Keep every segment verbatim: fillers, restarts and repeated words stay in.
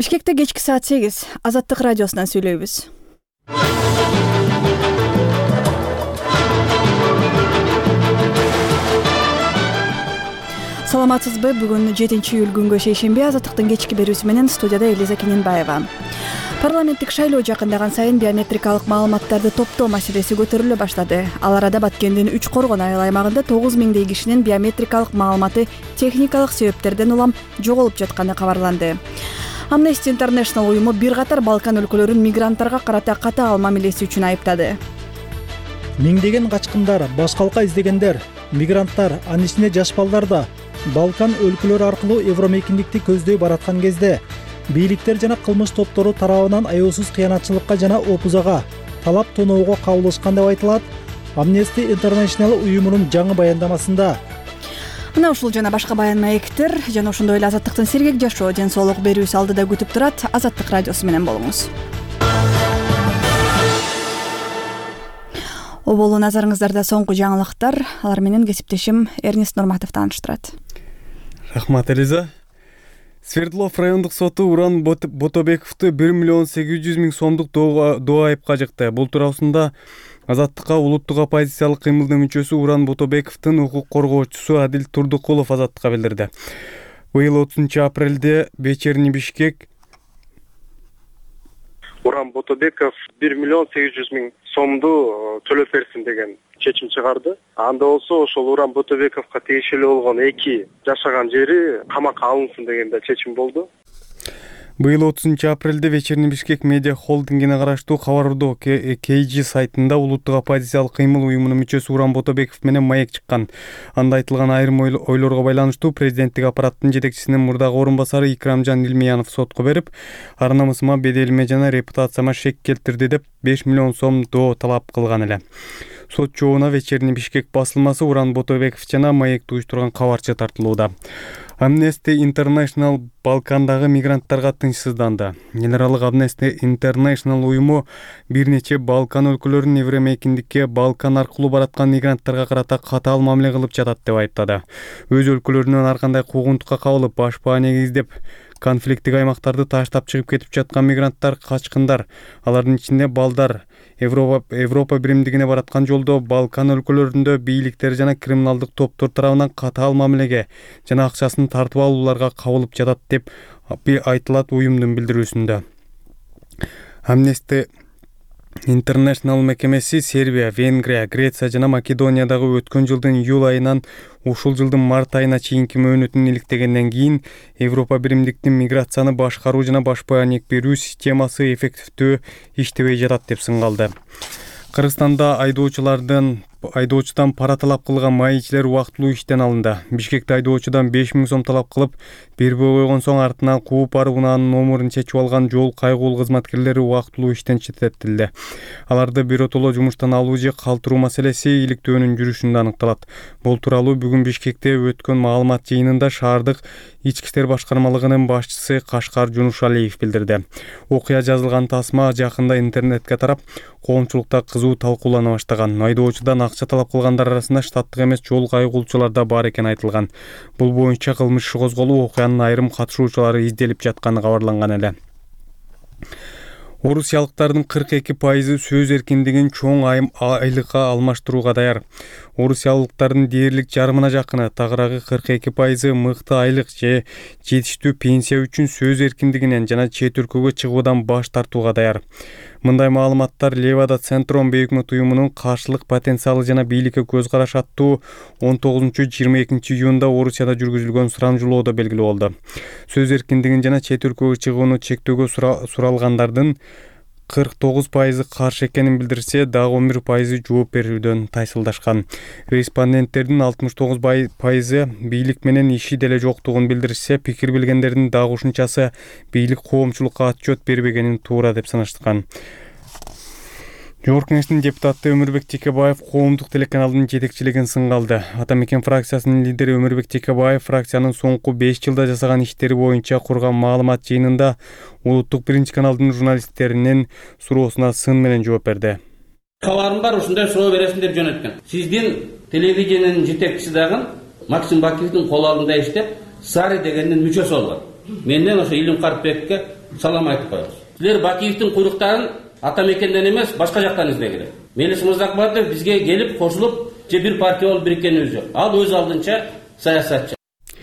Бишкекте кечки саат сегиз. Азаттык радиосунан сүйлөйбүз. Саламатсызбы? Бүгүн жетинчи июль күнгө шейшемби. Азаттыктын кечки берүүсү менен студияда Элиза Кененбаева. Парламенттик шайлоо жакындаган сайын биометрикалык маалыматтарды топтоо маселеси көтөрүлө баштады. Ал арада Баткендин үч Коргон айыл аймагында тогуз миңдей кишинин биометрикалык маалыматы техникалык себептерден улам жоголуп жатканы кабарланды. Amnesty International уюму бир катар Балкан өлкөлөрүн мигранттарга карата катаал мамилеси үчүн айыптады. Миңдеген качкындар, башкалка издегендер, мигранттар, анын ичинде жаш балдар да Балкан өлкөлөрү аркылуу Евромейкиндикти көздөй бараткан кезде бийликтер жана кылмыш топтору тарабынан аяосуз кыянатчылыкка жана опузага талап тоноого кабылышкан деп айтылат Amnesty International уюмунун жаңы баяндамасында. Мына ушул жана башка баян маектер жана ошондой эле Азаттыктын сергек жашоо ден соолук берүүсү алдыда күтүп турат. Азаттык радиосу менен болуңуз. Оболу назарыңыздарда соңку жаңылыктар. Алар менен кесиптешим Эрнест Нурматов тааныштырат. Рахмат, Элиза. Свердлов райондук соту Уран Ботобековду бир миллион сегиз жүз миң сомдук доо айыпка жыкты. Бул туурасында Азаттыкка улуттук оппозициялык кыймылдын мүчөсү Уран Ботобековдун укук коргоочусу Адил Турдукулов Азаттыкка билдирди. Быйыл отузунчу апрелде Вечерний Бишкек Уран Ботобеков бир миллион сегиз жүз миң сомду төлөп берсин деген чечим чыгарды. Анда болсо ошол Уран Ботобековго тиешелүү болгон эки жашаган жери камакка алынсын деген да чечим болду. Быйыл отузунчу апрелде Вечерний Бишкек медиа холдингине караштуу Кабар-Ордо кей жи сайтында улуттук оппозициялык кыймыл уюмунун мүчөсү Уран Ботобеков менен маек чыккан. Анда айтылган айрым ойлорго байланыштуу президенттик аппараттын жетекчисинин мурдагы орун басары Икрамжан Илмиянов сотко берип, ар намысыма, беделиме жана репутацияма шек келтирди деп беш миллион сом доо талап кылган эле. Сот жообуна Вечерний Бишкек басылмасы Уран Ботобеков жана маекти уюштурган кабарчы тартылууда. Amnesty International Балкандагы мигранттарга тынчсызданды. Эл аралык Amnesty International уюму бир нече Балкан өлкөлөрүнүн Евромейкиндикке Балкан аркылуу бараткан мигранттарга карата катаал мамиле кылып жатат деп айыптады. Өз өлкөлөрүнөн ар кандай куугунтукка кабылып, баш бааneге издеп, конфликттик аймактарды таштап чыгып кетип жаткан мигранттар, качкындар, алардын ичинде балдар, Европа Европа биримдигине бараткан жолдо Балкан өлкөлөрүндө бийликтер жана криминалдык топтор тарабынан катаал мамилеге жана акчасын тартып алууларга кабылып жатат деп айтылат уюмдун билдирүүсүндө. Amnesty International мекемеси Сербия, Венгрия, Греция жана Македониядагы өткөн жылдын июль айынан ушул жылдын март айына чейинки мөөнөтүн иликтегенден кийин Европа биримдиктин миграцияны башкаруу жана баш бааnek берүү системасы эффективдүү иштебей жатат деп сынгалды. Кыргызстанда айдоочулардын айдоочудан пара талап кылган маекчилер убактылуу иштен алынды. Бишкекте айдоочудан беш миң сом талап кылып, бербей койгон соң артынан кууп барып унаанын номурун чечип алган жол кайгуул кызматкерлери убактылуу иштен четтетилди. Аларды биротоло жумуштан алуу же калтыруу маселеси иликтөөнүн жүрүшүндө аныкталат. Бул тууралуу бүгүн Бишкекте өткөн маалымат жыйынында шаардык ички иштер башкармалыгынын башчысы Кашкар Жунушалиев билдирди. Окуя жазылган тасма жакында интернетке тарап, коомчулукта кызуу талкуулана баштаган. Айдоочудан акча талап кылгандар арасында штаттык эмес жол кайгуулчулар да бар экен айтылган. Бул боюнча кылмыш иши козголуп, окуянын айрым катышуучулары изделип жатканы кабарланган эле. Орусиялыктардын кырк эки пайызы сөз эркиндигин чоң айлыкка алмаштырууга даяр. Орусиялыктардын дээрлик жарымына жакыны, тагыраагы кырк эки пайызы мыкты айлык же жетиштүү пенсия үчүн сөз эркиндигинен жана чет өлкөгө чыгуудан баш тартууга даяр. Мындай маалыматтар Левада Центром бейөкмөт уюмунун каршылык потенциалы жана бийликке көз караш аттуу он тогузунчу жыйырма экинчи июнда Орусияда жүргүзүлгөн сурамжылоодо белгилүү болду. Сөз эркиндигин жана чет өлкөгө чыгууну чектөөгө суралгандардын кырк тогуз пайызы каршы экенин билдирсе, дагы он бир пайызы жооп берүүдөн тайсылдашкан. Респонденттердин алтымыш тогуз пайызы бийлик менен иши деле жоктугун билдирсе, пикир билгендердин дагы ушунчасы бийлик коомчулукка отчет бербегенин туура деп санашкан. Жогорку Кеңештин депутаты Өмүрбек Текебаев коомдук телеканалдын жетекчилигин сынгалды. Ата Мекен фракциясынын лидери Өмүрбек Текебаев фракциянын соңку беш жылда жасаган иштери боюнча курган маалымат жыйынында улуттук биринчи каналдын журналисттеринин суроосуна сын менен жооп берди. Кабарым бар, ушундай суроо бересиң деп жөнөткөн. Сиздин телевидениянын жетекчиси дагы Максим Бакиевдин кол алдында иштеп, Сари дегендин мүчөсү болгон. Менден ошо Илим Карпбекке салам айтып коебуз. Силер Бакиевдин куйруктарын ата мекенден эмес, башка жактан издегиле. Мелис Мырзакбаев бизге келип кошулуп, же бир партия болуп бириккенибиз жок. Ал өз алдынча саясатчы.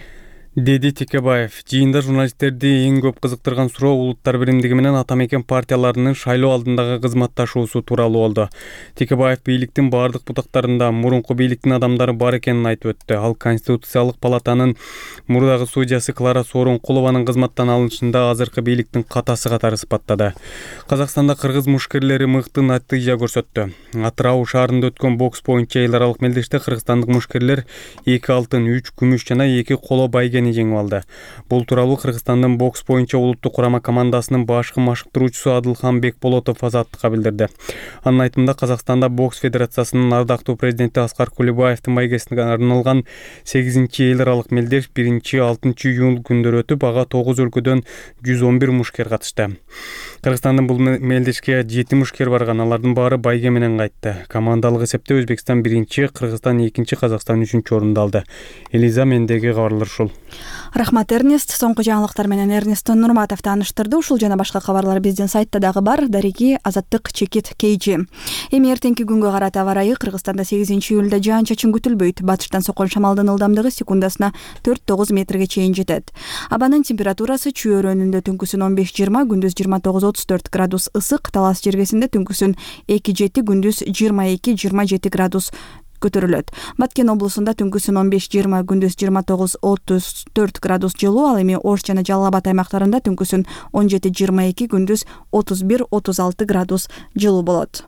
Деди Текебаев. Жыйында журналисттерди эң көп кызыктырган суроо улуттар биримдиги менен ата мекен партияларынын шайлоо алдындагы кызматташуусу тууралуу болду. Текебаев бийликтин бардык бутактарында мурунку бийликтин адамдары бар экенин айтып өттү. Ал Конституциялык палатанын мурдагы судьясы Клара Сооронкулованын кызматтан алынышында азыркы бийликтин катасы катары сыпаттады. Казакстанда кыргыз мушкерлери мыкты натыйжа көрсөттү. Атырау шаарында өткөн бокс боюнча эл аралык мелдеште кыргызстандык мушкерлер эки алтын, үч күмүш жана эки коло байгени жеңип алды. Бул тууралуу Кыргызстандын бокс боюнча улуттук курама командасынын башкы машыктыруучусу Адылхан Бекболотов азаттыкка билдирди. Анын айтымында Казакстанда бокс федерациясынын ардактуу президенти Аскар Кулебаевдин байгесине арналган сегизинчи эл аралык мелдеш биринчи алтынчы июнь күндөрү өтүп, ага тогуз өлкөдөн жүз он бир мушкер катышты. Кыргызстандын бул мелдешке жети мушкер барган, алардын баары байге менен кайтты. Командалык эсепте Өзбекстан биринчи, Кыргызстан экинчи, Казакстан үчүнчү орунду алды. Элиза, мендеги кабарлар ушул. Рахмат, Эрнест. Соңку жаңылыктар менен Эрнест Нурматов тааныштырды. Ушул жана башка кабарлар биздин сайтта дагы бар. Дареги Азаттык Чекит Кейжи. Эми эртеңки күнгө карата аба ырайы Кыргызстанда сегизинчи июлда жаан чачын күтүлбөйт. Батыштан соккон шамалдын ылдамдыгы секундасына төрт тогуз метрге чейин жетет. Абанын температурасы Чүй өрөөнүндө түнкүсүн он беш жыйырма, күндүз жыйырма тогуз отуз төрт градус ысык, Талас жергесинде түнкүсүн эки жети, күндүз жыйырма эки жыйырма жети градус көтөрүлөт. Баткен облусунда түнкүсүн он беш жыйырма, күндүз жыйырма тогуз отуз төрт градус жылуу, ал эми Ош жана Жалал Абад аймактарында түнкүсүн он жети жыйырма эки, күндүз отуз бир отуз алты градус жылуу болот.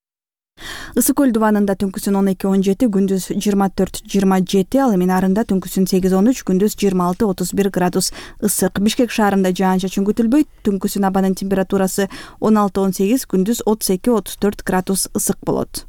Ысык көл дубанында түнкүсүн он эки он жети, күндүз жыйырма төрт жыйырма жети, ал эми Нарында түнкүсүн сегиз он үч, күндүз жыйырма алты отуз бир градус ысык. Бишкек шаарында жаан чачын күтүлбөйт. Түнкүсүн абанын температурасы он алты он сегиз, күндүз отуз эки отуз төрт градус ысык болот.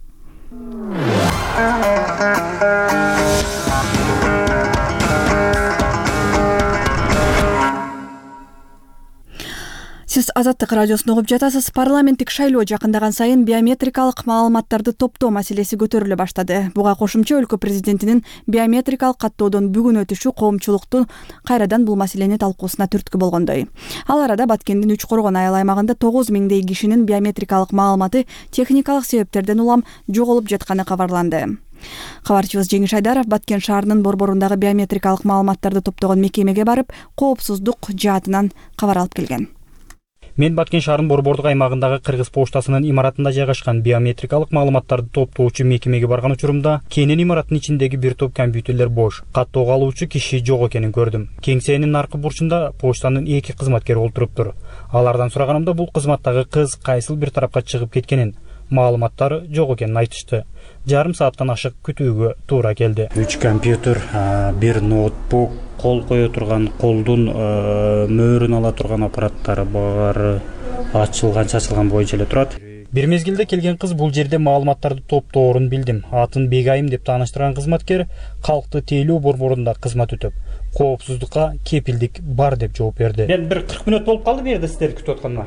Сиз Азаттык радиосун угуп жатасыз. Парламенттик шайлоо жакындаган сайын биометрикалык маалыматтарды топтоо маселеси көтөрүлө баштады. Буга кошумча өлкө президентинин биометрикалык каттоодон бүгүн өтүшү коомчулуктун кайрадан бул маселени талкуусуна түрткү болгондой. Ал арада Баткендин Үч Коргон айыл аймагында тогуз миңдей кишинин биометрикалык маалыматы техникалык себептерден улам жоголуп жатканы кабарланды. Кабарчыбыз Жеңиш Айдаров Баткен шаарынын борборундагы биометрикалык маалыматтарды топтогон мекемеге барып, коопсуздук жаатынан кабар алып келген. Мен Баткен шаарынын борбордук аймагындагы Кыргыз поштасынын имаратында жайгашкан биометрикалык маалыматтарды топтоочу мекемеге барган учурумда кенен имараттын ичиндеги бир топ компьютерлер бош, каттоого алуучу киши жок экенин көрдүм. Кеңсенин аркы бурчунда поштанын эки кызматкери олтуруптур. Алардан сураганымда бул кызматтагы кыз кайсыл бир тарапка чыгып кеткенин, маалыматтары жок экенин айтышты. Жарым сааттан ашык күтүүгө туура келди. үч компьютер, бир ноутбук, кол кое турган, колдун мөөрүн ала турган аппараттары баары ачылган чачылган боюнча эле турат. Бир мезгилде келген кыз бул жерде маалыматтарды топтоорун билдим. Атын Бегайым деп тааныштырган кызматкер калкты тейлөө борборунда кызмат өтөп, коопсуздукка кепилдик бар деп жооп берди. Мен бир кырк мүнөт болуп калды бу жерде сиздерди күтүп атканыма.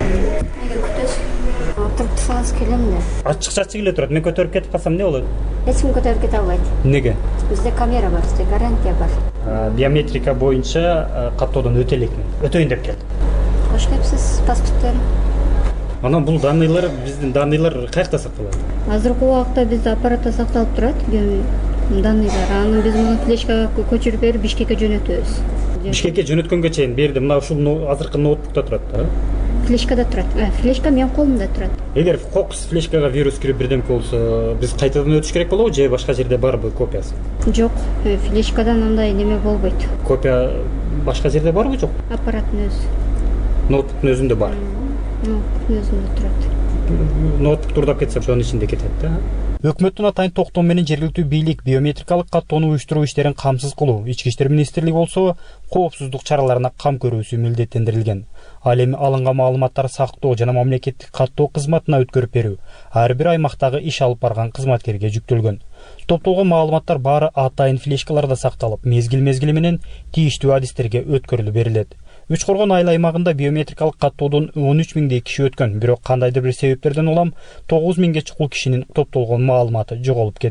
Отуруп турсаңыз келем да. Ачык чачык эле турат. Мен көтөрүп кетип калсам эмне болот? Эч ким көтөрүп кете албайт. Неге? Бизде камера бар, бизде гарантия бар. Биометрика боюнча каттоодон өтө элекмин. Өтөйүн деп келдим. Кош кепсиз паспорттун. Анан бул данныйлар, биздин данныйлар каякта сакталат? Азыркы убакта бизде аппаратта сакталып турат данныйлар. Аны биз муну флешкага көчүрүп берип Бишкекке жөнөтөбүз. Бишкекке жөнөткөнгө чейин берди. Мына ушул азыркы ноутбукта турат да? Флешкада турат. Флешка менин колумда турат. Эгер кокус флешкага вирус кирип бирдемке болсо, биз кайтадан өтүш керек болобу же башка жерде барбы копиясы? Жок, флешкадан андай неме болбойт. Копия башка жерде барбы жок? Аппараттын өзү. Ноутбуктун өзүндө бар. Ноутбуктун өзүндө турат. Ноутбук турдап кетсе, ошонун ичинде кетет да. Өкмөттүн атайын токтому менен жергиликтүү бийлик биометрикалык каттоону уюштуруу иштерин камсыз кылуу, Ички иштер министрлиги болсо коопсуздук чараларына кам көрүүсү милдеттендирилген. Ал эми алынган маалыматтарды сактоо жана мамлекеттик каттоо кызматына өткөрүп берүү ар бир аймактагы иш алып барган кызматкерге жүктөлгөн. Топтолгон маалыматтар баары атайын флешкаларда сакталып, мезгил-мезгили менен тийиштүү адистерге өткөрүлүп берилет. Үч Коргон айыл аймагында биометрикалык каттоодон он үч миңдей киши өткөн, бирок кандайдыр бир себептерден улам тогуз миңге чукул кишинин топтолгон маалыматы жоголуп кетти.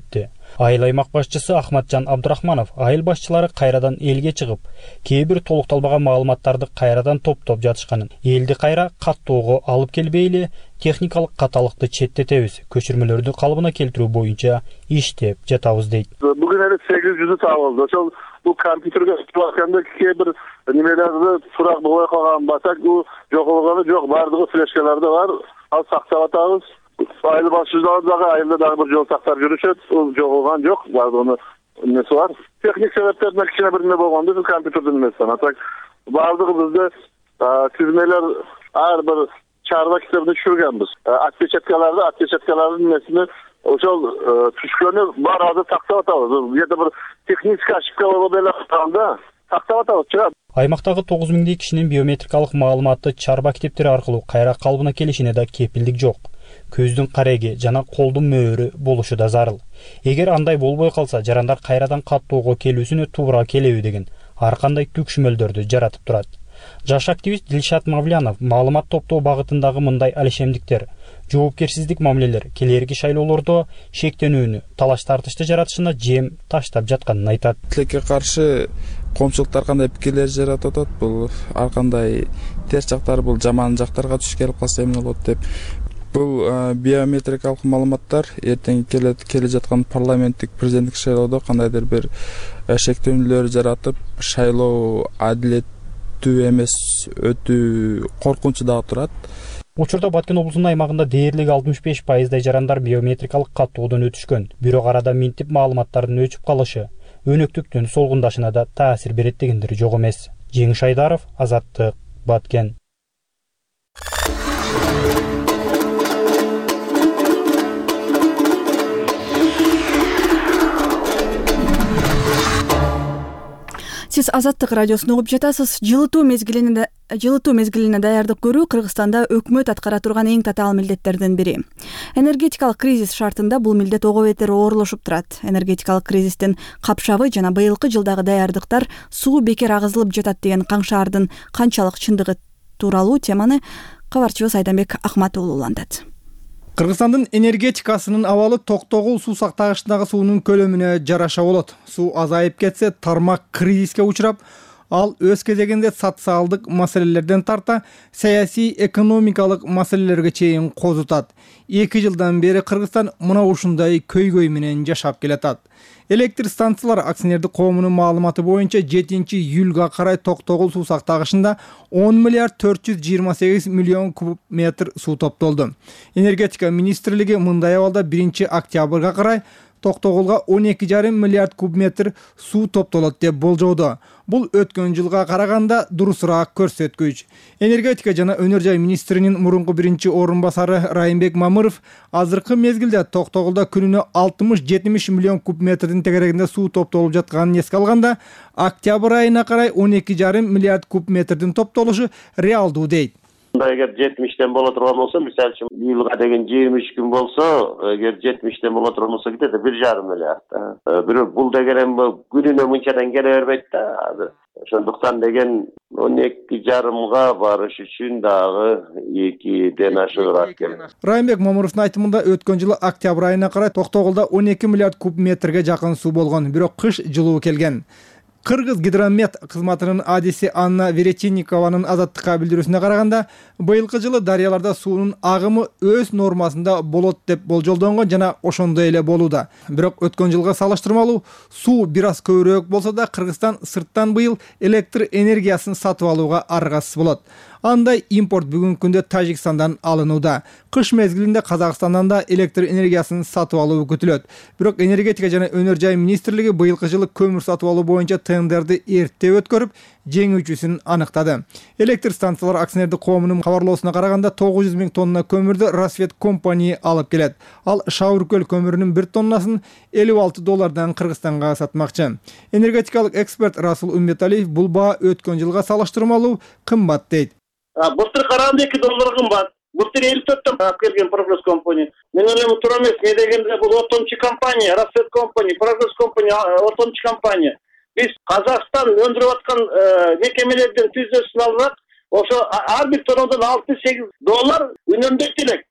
Айыл аймак башчысы Ахматжан Абдурахманов айыл башчылары кайрадан элге чыгып, кээ бир толукталбаган маалыматтарды кайрадан топтоп жатышканын, элди кайра каттоого алып келбейли, техникалык каталыкты четтетебиз, көчүрмөлөрдү калыбына келтирүү боюнча иштеп жатабыз дейт. Бүгүн эле сегиз жүзү табылды. Ошол бул компьютерге чыкканда кээ бир немелерди сурак болбой калган басак, бул жоголгону жок, бардыгы флешкаларда бар. Ал сактап атабыз. Айыл башчылары дагы айылда дагы бир жол сактап жүрүшөт. Ул жоголган жок, бардыгы эмеси бар. Техник себептерден кичине бир неме болгондо бул компьютердин эмесинен атак бардыгы бизде тизмелер ар бир чарба китебине түшүргөнбүз. Отпечаткаларды, отпечаткалардын эмесини ошол түшкөнү бар азыр сактап атабыз. Бу бир технический ошибка болуп эле калганда сактап атабыз чыгат. Аймактагы тогуз миңдей кишинин биометрикалык маалыматы чарба китептери аркылуу кайра калыбына келишине да кепилдик жок. Көздүн кареги жана колдун мөөрү болушу да зарыл. Эгер андай болбой калса, жарандар кайрадан каттоого келүүсүнө туура келеби деген ар кандай түкшүмөлдөрдү жаратып турат. Жаш активист Дилшат Мавлянов маалымат топтоо багытындагы мындай алишемдиктер, жоопкерсиздик мамилелер келерки шайлоолордо шектенүүнү, талаш тартышты жаратышына жем таштап жатканын айтат. Тилекке каршы коомчулуктар кандай пикирлер жаратып атат, бул ар кандай терс жактары бул жаман жактарга түшүп келип калса эмне болот деп. Бул биометрикалык маалыматтар эртең келе жаткан парламенттик президенттик шайлоодо кандайдыр бир шектөөнүлөр жаратып, шайлоо адилеттүү эмес өтүү коркунучу дагы турат. Учурда Баткен облусунун аймагында дээрлик алтымыш беш пайыздай жарандар биометрикалык каттоодон өтүшкөн. Бирок арада минтип маалыматтардын өчүп калышы өнөктүктүн солгундашына да таасир берет дегендери жок эмес. Жеңиш Айдаров, Азаттык, Баткен. Сиз Азаттык радиосун угуп жатасыз. Жылытуу мезгилине жылытуу мезгилине даярдык көрүү Кыргызстанда өкмөт аткара турган эң татаал милдеттердин бири. Энергетикалык кризис шартында бул милдет ого бетер оорлошуп турат. Энергетикалык кризистин капшабы жана быйылкы жылдагы даярдыктар суу бекер агызылып жатат деген каңшаардын канчалык чындыгы тууралуу теманы кабарчыбыз Айданбек Акмат улууландат. Кыргызстандын энергетикасынын абалы токтогул суу сактагычтагы суунун көлөмүнө жараша болот. Суу азайып кетсе, тармак кризиске учурап, ал өз кезегинде социалдык маселелерден тарта саясий экономикалык маселелерге чейин козутат. Эки жылдан бери Кыргызстан мына ушундай көйгөй менен жашап келатат. Электр станциялар акционердик коомунун маалыматы боюнча жетинчи июлга карай токтогул суу сактагычында он миллиард төрт жүз жыйырма сегиз миллион куб метр суу топтолду. Энергетика министрлиги мындай абалда биринчи октябрга карай Токтогулга он эки жарым миллиард куб метр суу топтолот деп болжоодо. Бул өткөн жылга караганда дурусураак көрсөткүч. Энергетика жана өнөр жай министринин мурунку биринчи орун басары Райымбек Мамыров азыркы мезгилде Токтогулда күнүнө алтымыш жетимиш миллион куб метрдин тегерегинде суу топтолуп жатканын эске алганда, октябрь айына карай он эки жарым миллиард куб метрдин топтолушу реалдуу дейт. Эгер жетимиштен боло турган болсо, мисалы үчүн июлга деген жыйырма үч күн болсо, эгер жетимиштен боло турган болсо кетет бир жарым миллиард. Бирок бул деген күнүнө мынчадан келе бербейт да. Ошондуктан деген он эки жарымга барыш үчүн дагы экиден ашыгыраак керек. Райымбек Мамыровдун айтымында өткөн жылы октябрь айына карай Токтогулда он эки миллиард куб метрге жакын суу болгон, бирок кыш жылуу келген. Кыргыз гидромет кызматынын адиси Анна Веретинникованын Азаттыкка билдирүүсүнө караганда, быйылкы жылы дарыяларда суунун агымы өз нормасында болот деп болжолдонгон жана ошондой эле болууда. Бирок өткөн жылга салыштырмалуу суу бир аз көбүрөөк болсо да, Кыргызстан сырттан быйыл электр энергиясын сатып алууга аргасыз болот. Андай импорт бүгүнкү күндө Тажикстандан алынууда. Кыш мезгилинде Казакстандан да электр энергиясын сатып алуу күтүлөт. Бирок энергетика жана өнөр жай министрлиги быйылкы жылы көмүр сатып алуу боюнча тендерди эрте өткөрүп, жеңүүчүсүн аныктады. Электр станциялар акционердик коомунун кабарлоосуна караганда тогуз жүз миң тонна көмүрдү Рассвет компания алып келет. Ал Шавыркөл көмүрүнүн бир тоннасын элүү алты доллардан Кыргызстанга сатмакчы. Энергетикалык эксперт Расул Умбеталиев бул баа өткөн жылга салыштырмалуу кымбат дейт. Былтыр караганда эки доллар кымбат. Былтыр элүү төрттөн алып келген Прогресс компания. Мен ойлойм туура эмес. Не дегенде бул ортомчу компания, Рассвет компания, Прогресс компания ортомчу компания. Биз Казакстан өндүрүп аткан мекемелерден түзөсүн алып, ошо ар бир тоннадан алты сегиз доллар үнөмдөйт элек.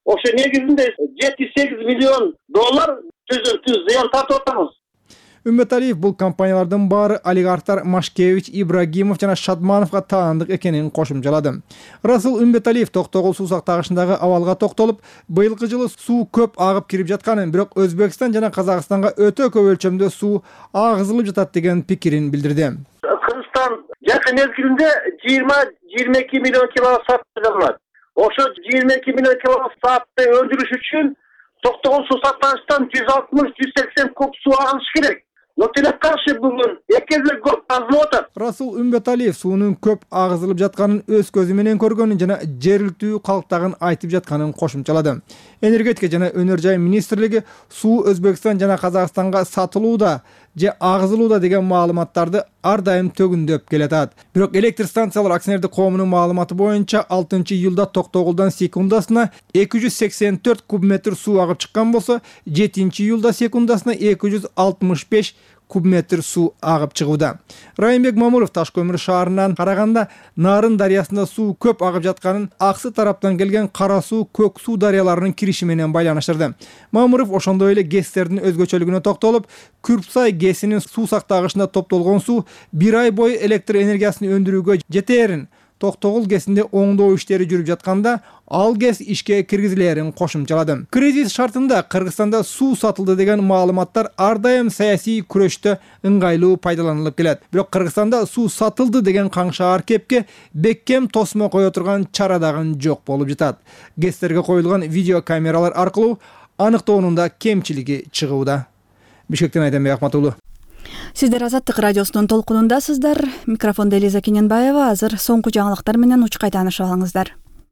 ошо негизинде жети сегиз миллион доллар түзүлтү зыян тартып атабыз. Үмбеталиев бул компаниялардын баары олигархтар Машкевич, Ибрагимов жана Шадмановго таандык экенин кошумчалады. Расул Үмбеталиев Токтогул суу сактагычындагы абалга токтолуп, быйылкы жылы суу көп агып кирип жатканын, бирок Өзбекстан жана Казакстанга өтө көп өлчөмдө суу агызылып жатат деген пикирин билдирди. Кыргызстан жакын мезгилинде жыйырма жыйырма эки миллион киловатт саат пайдаланат. Ошо жыйырма эки миллион киловатт саатты өндүрүш үчүн Токтогул суу сактагычтан жүз алтымыш жүз сексен куб суу агылыш керек. Но тилек каршы бүгүн эки эсе көп агылып атат. Расул Үмбеталиев суунун көп агызылып жатканын өз көзү менен көргөнүн жана жергиликтүү калктагын айтып жатканын кошумчалады. Энергетика жана өнөр жай министрлиги суу Өзбекстан жана Казакстанга сатылууда же агызылууда деген маалыматтарды ар дайым төгүндөп келатат. Бирок электр станциялар акционердик коомунун маалыматы боюнча алтынчы июлда Токтогулдан секундасына эки жүз сексен төрт куб метр суу агып чыккан болсо, жетинчи июлда секундасына эки жүз алтымыш беш куб метр суу агып чыгууда. Райымбек Мамуров Таш көмүр шаарынан караганда Нарын дарыясында суу көп агып жатканын Аксы тараптан келген Кара суу, Көк суу дарыяларынын кириши менен байланыштырды. Мамуров ошондой эле ГЭСтердин өзгөчөлүгүнө токтолуп, Күрпсай ГЭСинин суу сактагычында топтолгон суу бир ай бою электр энергиясын өндүрүүгө жетээрин, Токтогул ГЭСинде оңдоо иштери жүрүп жатканда ал ГЭС ишке киргизилерин кошумчалады. Кризис шартында Кыргызстанда суу сатылды деген маалыматтар ар дайым саясий күрөштө ыңгайлуу пайдаланылып келет. Бирок Кыргызстанда суу сатылды деген каңшаар кепке бекем тосмо кое турган чара дагы жок болуп жатат. ГЭСтерге коюлган видео камералар аркылуу аныктоонун да кемчилиги чыгууда. Бишкектен Айденбек Акматулу. Сиздер Азаттык радиосунун толкунундасыздар. Микрофондо Элиза Кененбаева. Азыр соңку жаңылыктар менен учкай таанышып алыңыздар.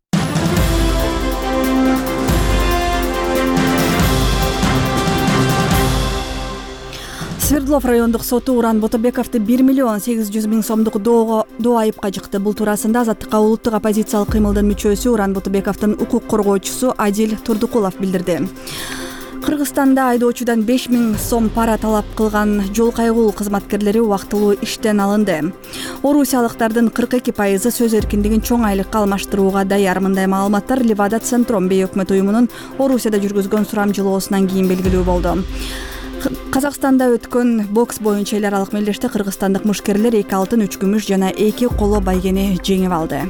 Свердлов райондук соту Уран Ботобековду бир миллион сегиз жүз миң сомдук доо айыпка жыкты. Бул туурасында Азаттыкка улуттук оппозициялык кыймылдын мүчөсү, Уран Ботобековдун укук коргоочусу Адил Турдукулов билдирди. Кыргызстанда айдоочудан беш миң сом пара талап кылган жол кайгуу кызматкерлери убактылуу иштен алынды. Орусиялыктардын кырк эки пайызы сөз эркиндигин чоң айлыкка алмаштырууга даяр. Мындай маалыматтар Левада Центром бейөкмөт уюмунун Орусияда жүргүзгөн сурамжылоосунан кийин белгилүү болду. Казакстанда өткөн бокс боюнча эл аралык мелдеште кыргызстандык мушкерлер эки алтын, үч күмүш жана эки коло байгени жеңип алды.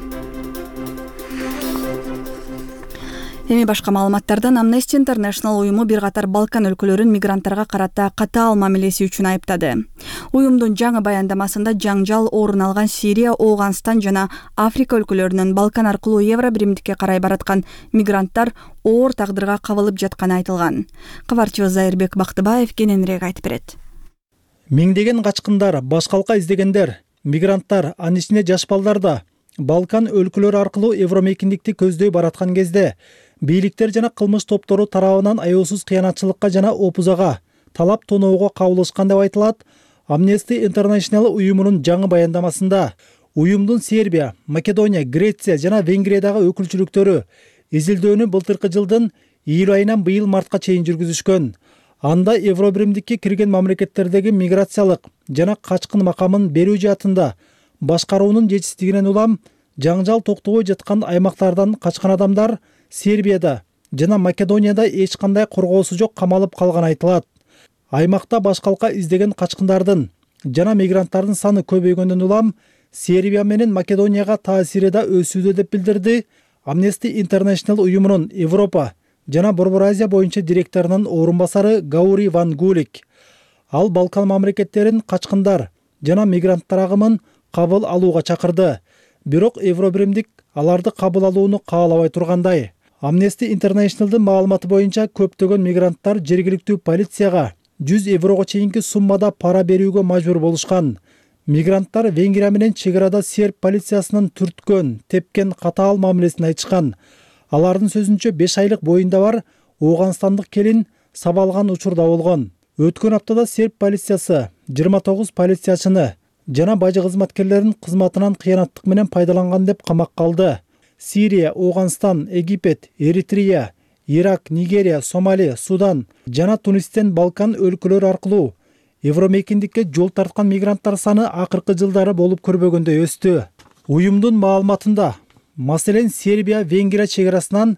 Эми башка маалыматтардан Amnesty International уюму бир катар Балкан өлкөлөрүн мигранттарга карата катаал мамилеси үчүн айыптады. Уюмдун жаңы баяндамасында жаңжал орун алган Сирия, Ооганстан жана Африка өлкөлөрүнөн Балкан аркылуу Евро биримдикке карай бараткан мигранттар оор тагдырга кабылып жатканы айтылган. Кабарчыбыз Зайырбек Бактыбаев кененирээк айтып берет. Миңдеген качкындар, баш калка издегендер, мигранттар, анын ичинде жаш балдар да Балкан өлкөлөрү аркылуу Евромейкиндикти көздөй бараткан кезде бийликтер жана кылмыш топтору тарабынан аяосуз кыянатчылыкка жана опузага, талап тоноого кабылышкан деп айтылат Amnesty International уюмунун жаңы баяндамасында. Уюмдун Сербия, Македония, Греция жана Венгриядагы өкүлчүлүктөрү изилдөөнү былтыркы жылдын июль айынан быйыл мартка чейин жүргүзүшкөн. Анда Евро биримдикке кирген мамлекеттердеги миграциялык жана качкын макамын берүү жаатында башкаруунун жетишсиздигинен улам жаңжал токтобой жаткан аймактардан качкан адамдар Сербияда жана Македонияда эч кандай коргоосу жок камалып калганы айтылат. Аймакта баш калка издеген качкындардын жана мигранттардын саны көбөйгөндөн улам Сербия менен Македонияга таасири да өсүүдө деп билдирди Amnesty International уюмунун Европа жана Борбор Азия боюнча директорунун орун басары Гаури Ван Гулик. Ал Балкан мамлекеттерин качкындар жана мигранттар агымын кабыл алууга чакырды. Бирок Евро биримдик аларды кабыл алууну каалабай тургандай. Amnesty International'дын маалыматы боюнча көптөгөн мигранттар жергиликтүү полицияга жүз еврого чейинки суммада пара берүүгө мажбур болушкан. Мигранттар Венгрия менен чек арада серб полициясынын түрткөн, тепкен катаал мамилесин айтышкан. Алардын сөзүнчө беш айлык боюнда бар Ооганстандык келин сабалган учурда болгон. Өткөн аптада серб полициясы жыйырма тогуз полициячыны жана бажы кызматкерлерин кызматынан кыянаттык менен пайдаланган деп камакка алды. Сирия, Ооганстан, Египет, Эритрея, Ирак, Нигерия, Сомали, Судан жана Тунистен Балкан өлкөлөрү аркылуу Евромейкиндикке жол тарткан мигранттар саны акыркы жылдары болуп көрбөгөндөй өстү. Уюмдун маалыматында, маселен Сербия Венгрия чек арасынан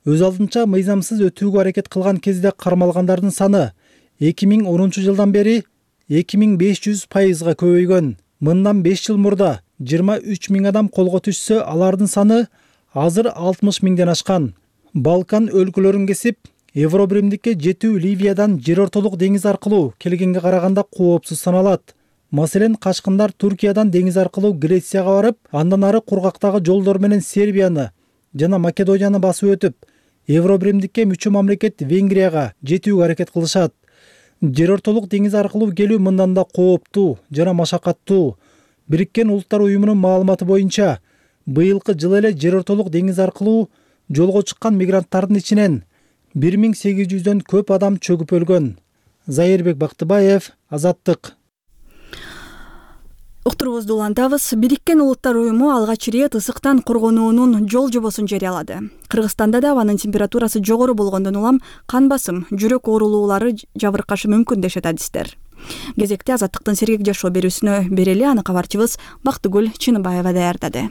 өз алдынча мыйзамсыз өтүүгө аракет кылган кезде кармалгандардын саны эки миң онунчу жылдан бери эки миң беш жүз пайызга көбөйгөн. Мындан беш жыл мурда жыйырма үч миң адам колго түшсө, алардын саны азыр алтымыш миңден ашкан. Балкан өлкөлөрүн кесип, Евробиримдикке жетүү Ливиядан жер ортолук деңиз аркылуу келгенге караганда коопсуз саналат. Маселен, качкындар Туркиядан деңиз аркылуу Грецияга барып, андан ары кургактагы жолдор менен Сербияны жана Македонияны басып өтүп, Евробиримдикке мүчө мамлекет Венгрияга жетүүгө аракет кылышат. Жер ортолук деңиз аркылуу келүү мындан да кооптуу жана машакаттуу. Бириккен Улуттар уюмунун маалыматы боюнча, быйылкы жылы эле жер ортолук деңиз аркылуу жолго чыккан мигранттардын ичинен бир миң сегиз жүздөн көп адам чөгүп өлгөн. Зайырбек Бактыбаев, Азаттык. Уктурубузду улантабыз. Бириккен Улуттар уюму алгач ирет ысыктан коргонуунун жол жобосун жарыялады. Кыргызстанда да абанын температурасы жогору болгондон улам кан басым, жүрөк оорулуулары жабыркашы мүмкүн дешет адистер. Кезекте Азаттыктын сергек жашоо берүүсүнө берели. Аны кабарчыбыз Бактыгүл Чыныбаева даярдады.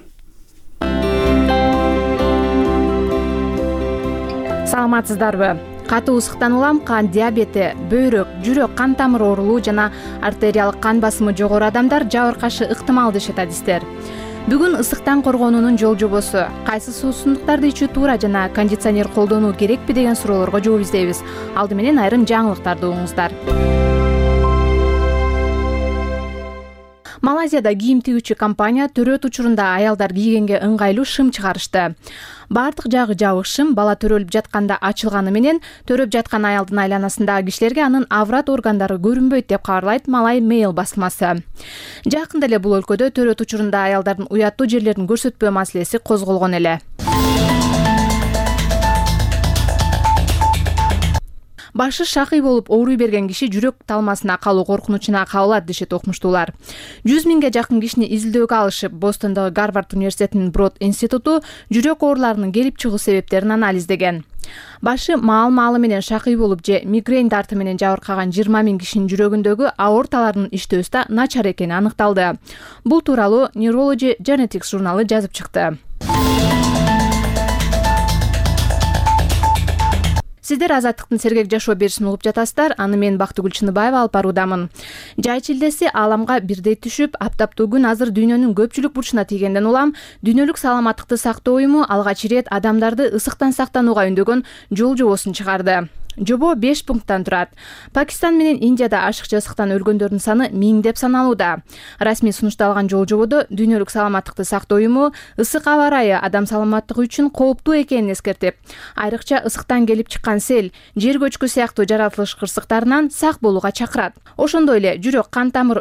Саламатсыздарбы? Катуу ысыктан улам кан диабети, бөйрөк, жүрөк кан тамыр оорулуу жана артериялык кан басымы жогору адамдар жабыркашы ыктымал дешет адистер. Бүгүн ысыктан коргонуунун жол жобосу, кайсы суусундуктарды ичүү туура жана кондиционер колдонуу керекпи деген суроолорго жооп издейбиз. Алды менен айрым жаңылыктарды угуңуздар. Малайзияда кийим тигүүчү компания төрөт учурунда аялдар кийгенге ыңгайлуу шым чыгарышты. Бардык жагы жабык шым бала төрөлүп жатканда ачылганы менен төрөп жаткан аялдын айланасындагы кишилерге анын аврат органдары көрүнбөйт деп кабарлайт Малай Mail басмасы. Жакында эле бул өлкөдө төрөт учурунда аялдардын уяттуу жерлерин көрсөтпөө маселеси козголгон эле. Башы шакый болуп ооруй берген киши жүрөк талмасына калуу коркунучуна кабылат дешет окумуштуулар. жүз миңге жакын кишини изилдөөгө алышып, Бостондогу Гарвард университетинин Брод институту жүрөк ооруларынын келип чыгуу себептерин анализдеген. Башы маал-маалы менен шакый болуп же мигрень дарты менен жабыркаган жыйырма миң кишинин жүрөгүндөгү аорталарынын иштөөсү да начар экени аныкталды. Бул тууралуу Neurology Genetics журналы жазып чыкты. Сиздер Азаттыктын сергек жашоо берүүсүн угуп жатасыздар. Аны мен Бактыгүл Чыныбаева алып баруудамын. Жай чилдеси ааламга бирдей түшүп, аптаптуу күн азыр дүйнөнүн көпчүлүк бурчуна тийгенден улам дүйнөлүк саламаттыкты сактоо уюму алгач ирет адамдарды ысыктан сактанууга үндөгөн жол жобосун чыгарды. Жобо беш пункттан турат. Пакистан менен Индияда ашыкча ысыктан өлгөндөрдүн саны миң деп саналууда. Расмий сунушталган жол жободо дүйнөлүк саламаттыкты сактоо уюму ысык аба ырайы адам саламаттыгы үчүн кооптуу экенин эскертип, айрыкча ысыктан келип чыккан сел, жер көчкү сыяктуу жаратылыш кырсыктарынан сак болууга чакырат. Ошондой эле жүрөк кан тамыр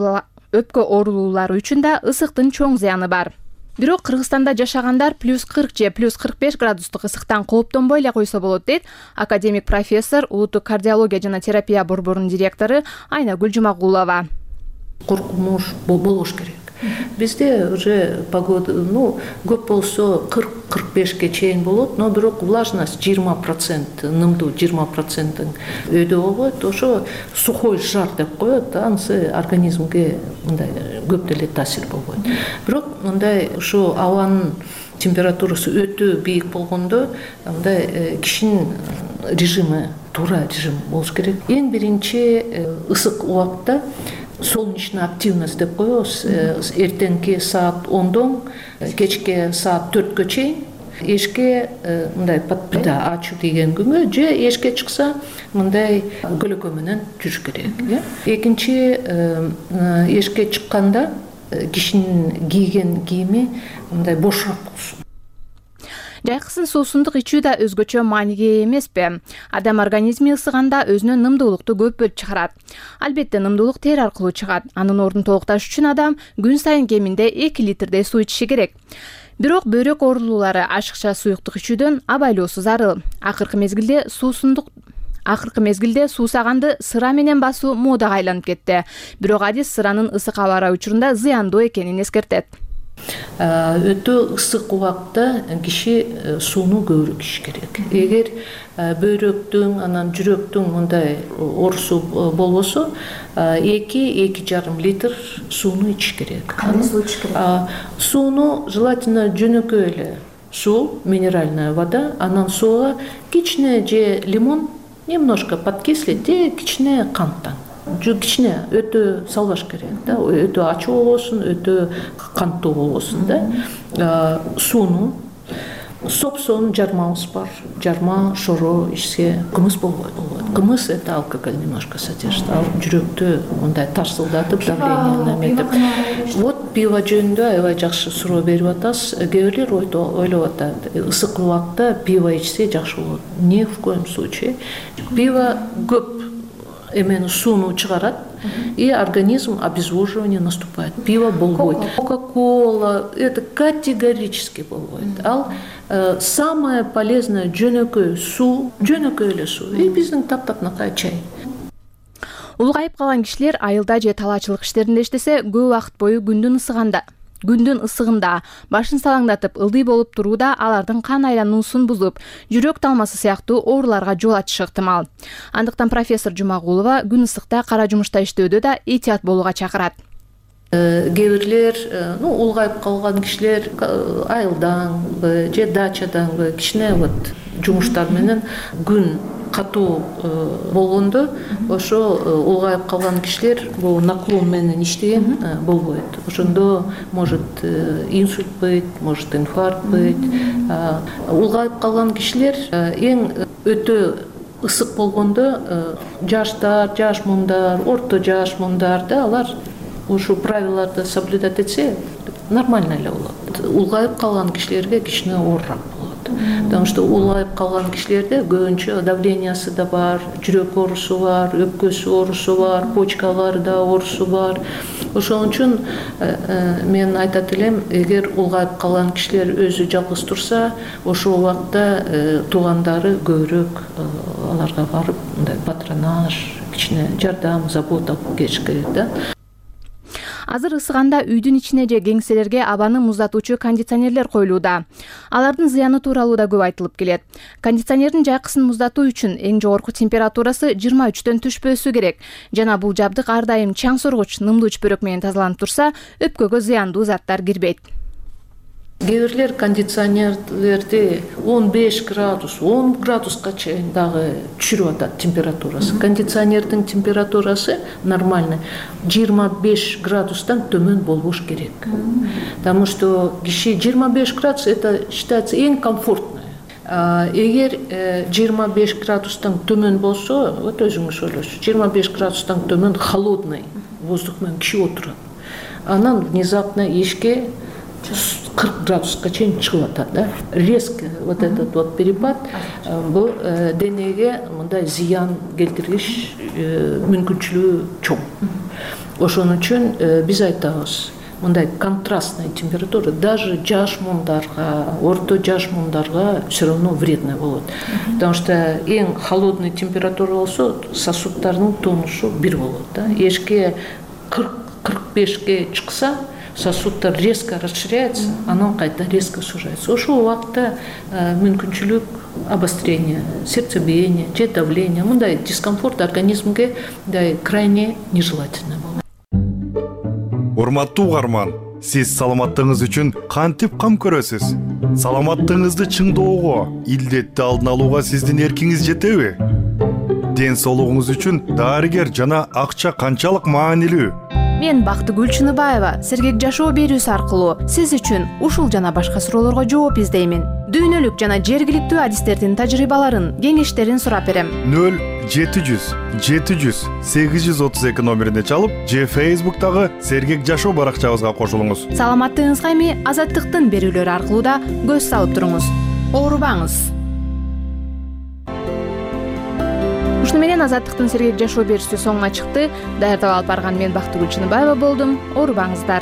өпкө оорулуулары үчүн да ысыктын чоң зыяны бар. Бирок Кыргызстанда жашагандар плюс кырк же плюс кырк беш градустук ысыктан кооптонбой эле койсо болот дейт академик профессор, улуттук кардиология жана терапия борборунун директору Айнагүл Жумагулова. Коркунуч болуш керек. Бизде уже погода, ну, көп болсо кырк кырк бешке чейин болот, но бирок влажность жыйырма процент, нымдуу жыйырма проценттин өйдө болбойт. Ошо сухой жар деп коет, анысы организмге мындай көп деле таасир болбойт. Бирок мындай ошо абанын температурасы өтө бийик болгондо, мындай кишинин режими, туура режим болуш керек. Эң биринчи ысык убакта солнечная активность деп коебуз. Эртеңки саат ондон кечке саат төрткө чейин эшикке мындай подпида ачуу деген күнгө же эшикке чыкса мындай көлөкө менен жүрүш керек. Экинчи, эшикке чыкканда кишинин кийген кийими мындай бошураак болсун. Жайкысын суусундук ичүү да өзгөчө мааниге ээ эмеспи. Адам организми ысыганда өзүнөн нымдуулукту көп бөлүп чыгарат. Албетте нымдуулук тер аркылуу чыгат. Анын ордун толукташ үчүн адам күн сайын кеминде эки литрдей суу ичиши керек. Бирок бөйрөк оорулуулары ашыкча суюктук ичүүдөн абайлоосу зарыл. Акыркы мезгилде суусундук Акыркы мезгилде суусаганды сыра менен басуу модага айланып кетти. Бирок адис сыранын ысык аба ырайы учурунда зыяндуу экенин эскертет. Өтө ысык убакта киши сууну көбүрөөк ичиш керек. Эгер бөйрөктүн, анан жүрөктүн мындай оорусу болбосо, эки эки жарым литр сууну ичиш керек. Кандай суу ичиш керек? Сууну желательно жөнөкөй эле, суу, минеральная вода, анан сууга кичине же лимон немножко подкислить же кичине канттан. Кичине өтө салбаш керек да, өтө ачуу болбосун, өтө канттуу болбосун да. Сууну сопсон жармабыз бар, жарма, шоро ичсе кымыз болбойт. Кымыз это алкоголь немножко содержит, ал жүрөктү мындай тарсылдатып, давление неметип. Вот пиво жөнүндө аябай жакшы суроо берип атасыз. Кээ бирлер ойлоп атат, ысык убакта пиво ичсе жакшы болот. Ни в коем случае. Пиво көп эмени сууну чыгарат, и организм обезвоживание наступает. Пиво болбойт. Кока-кола это категорически болбойт. Ал э, самое полезное жөнөкөй суу, жөнөкөй эле суу. И биздин таптапнакай чай. Улгайып калган кишилер айылда же талаачылык иштеринде иштесе, көп убакыт бою күндүн ысыгында күндүн ысыгында башын салаңдатып ылдый болуп турууда алардын кан айлануусун бузуп, жүрөк талмасы сыяктуу ооруларга жол ачышы ыктымал. Андыктан профессор Жумагулова күн ысыкта кара жумушта иштөөдө да этият болууга чакырат. Кээ бирлер, ну, улгайып калган кишилер айылданбы же дачаданбы кичине вот жумуштар менен күн катуу болгондо ошо улгайып калган кишилер бул наклон менен иштеген болбойт. Ошондо может инсульт быть, может инфаркт быть. Улгайып калган кишилер эң өтө ысык болгондо жаштар, жаш муңдар, орто жаш муңдар да алар ушу правиларды соблюдать этсе нормально эле болот. Улгайып калган кишилерге кичине оорураак болот. Потому что улгайып калган кишилерде көбүнчө давлениясы да бар, жүрөк оорусу бар, өпкөсү оорусу бар, почкаларда оорусу бар. Ошон үчүн мен айтат элем, эгер улгайып калган кишилер өзү жалгыз турса, ошол убакта туугандары көбүрөөк аларга барып, мындай патронаж, кичине жардам, забота келиш керек да. Азыр ысыганда үйдүн ичине же кеңселерге абаны муздатуучу кондиционерлер коюлууда. Алардын зыяны тууралуу да көп айтылып келет. Кондиционердин жайкысын муздатуу үчүн эң жогорку температурасы жыйырма үчтөн түшпөсү керек. Жана бул жабдык ар дайым чаң соргуч нымдуу чүпөрөк менен тазаланып турса, өпкөгө зыяндуу заттар кирбейт. Кээ бирлер кондиционерлерди он беш градус, он градуска чейин дагы түшүрүп атат температурасы. Кондиционердин температурасы нормальный жыйырма беш градустан төмөн болбош керек. Потому что киши жыйырма беш градус это считается эң комфортный. Эгер жыйырма беш градустан төмөн болсо, вот өзүңүз ойлойсуз, жыйырма беш градустан төмөн холодный воздух менен киши отурат. Анан внезапно эшикке кырк градуска чейин чыгып атат да. Резко вот этот вот перепад бул денеге мындай зыян келтириш мүмкүнчүлүгү чоң. Ошон үчүн биз айтабыз, мындай контрастный температура даже жаш муңдарга, орто жаш муңдарга все равно вредно болот. Потому что эң холодный температура болсо сосудтардын тонусу бир болот да. Эшикке кырк кырк бешке чыкса, сосудтар резко расширяется, оно кайта резко сужается. Ошол убакта мүмкүнчүлүк обострения, сердцебиения, же давления, мындай дискомфорт организмге крайне нежелательно болот. Урматтуу угарман, сиз саламаттыгыңыз үчүн кантип кам көрөсүз? Саламаттыгыңызды чыңдоого, илдетти алдын алууга сиздин эркиңиз жетеби? Ден соолугуңуз үчүн дарыгер жана акча канчалык маанилүү? Мен Бактыгүл Чыныбаева сергек жашоо берүүсү аркылуу сиз үчүн ушул жана башка суроолорго жооп издеймин. Дүйнөлүк жана жергиликтүү адистердин тажрыйбаларын, кеңештерин сурап берем. нөл жети жүз жети жүз сегиз жүз отуз эки номерине чалып, же Facebook'тагы сергек жашоо баракчабызга кошулуңуз. Саламаттыгыңызга эми Азаттыктын берүүлөрү аркылуу да көз салып туруңуз. Оорубаңыз. Ушуну менен Азаттыктын сергек жашоо берүүсү соңуна чыкты. Даярдап алып барган мен Бактыгүл Чыныбаева болдум. Оорубаңыздар.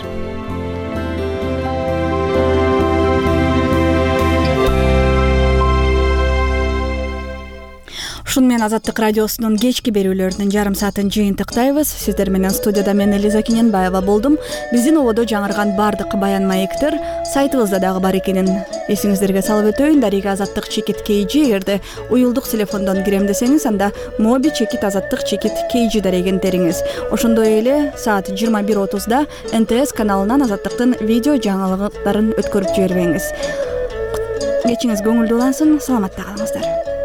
Ушуну менен Азаттык радиосунун кечки берүүлөрүнүн жарым саатын жыйынтыктайбыз. Сиздер менен студияда мен Элиза Кененбаева болдум. Биздин ободо жаңырган бардык баян маектер сайтыбызда дагы бар экенин эсиңиздерге салып өтөйүн. Дарига Азаттык чекит кейжи, эгерде уюлдук телефондон кирем десеңиз, анда моби чекит Азаттык чекит кейжи дарегентериңиз. Ошондой эле саат жыйырма бир отузда эн тэ эс каналынан Азаттыктын видео жаңылыктарын өткөрүп жибербеңиз. кечиңиз көңүлдүү улансын, саламатта калыңыздар.